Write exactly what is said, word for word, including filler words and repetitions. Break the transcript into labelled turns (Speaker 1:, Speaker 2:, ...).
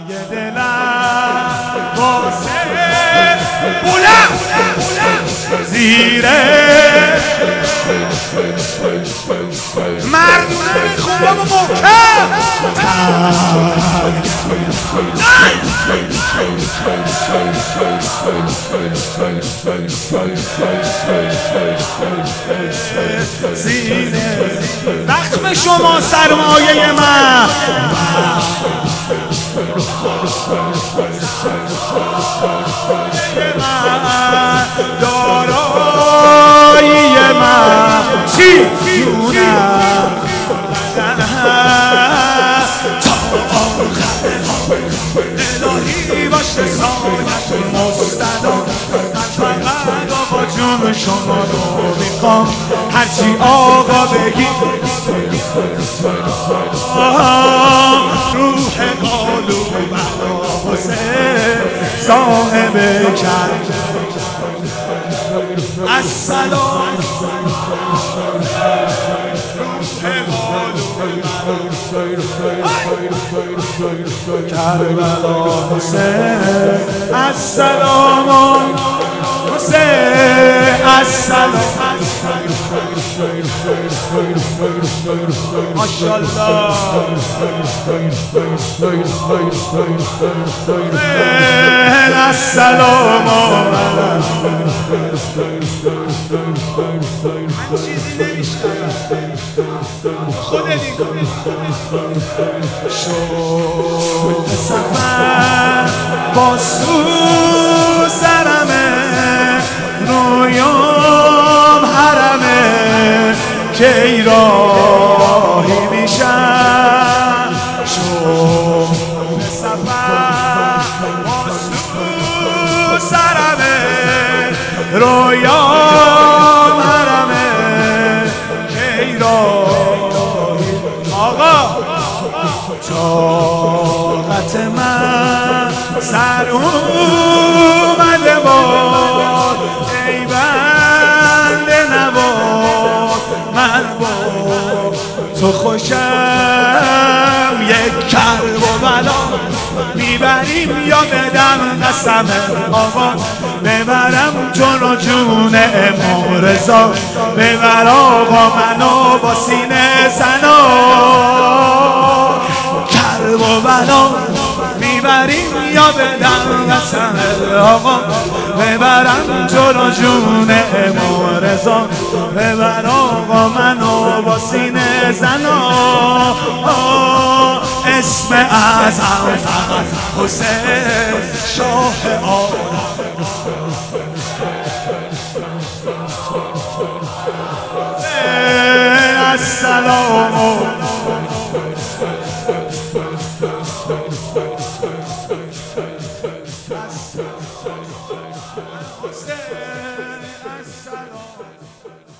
Speaker 1: دلم واسه بلند زیره مردونه خوبم و محکم زینه زخم شما سرمایه من دارایی من چی جونم تا آخر الهی باشه سایت مستدام من فقط آقا جون شما رو میخوام هرچی آقا بگی روح قالو بلا حسین صاحب کرد السلام کربلا حسین السلام حسین السلام ماشاءالله السلام من چیزی نمیشنم خودت شوق سفر با سو سرمه رویام حرمه که ای راهی میشم شوق سفر با سو سرمه رویام حرمه که ای راهی آقا طاقت من سر اومده باد ای بنده نواد من با تو خوشم یک کرب و بلا میبریم یا بدم قسم آقا ببرم جون و جون امام رضا ببر آقا منو با سینه زنا کرب و بلا میبریم یا بدم قسم آقا ببرم جون و جون امام رضا ببر آقا منو با سینه زنا اسم اعظم فقط حسین شاه عالم السلام حسین السلام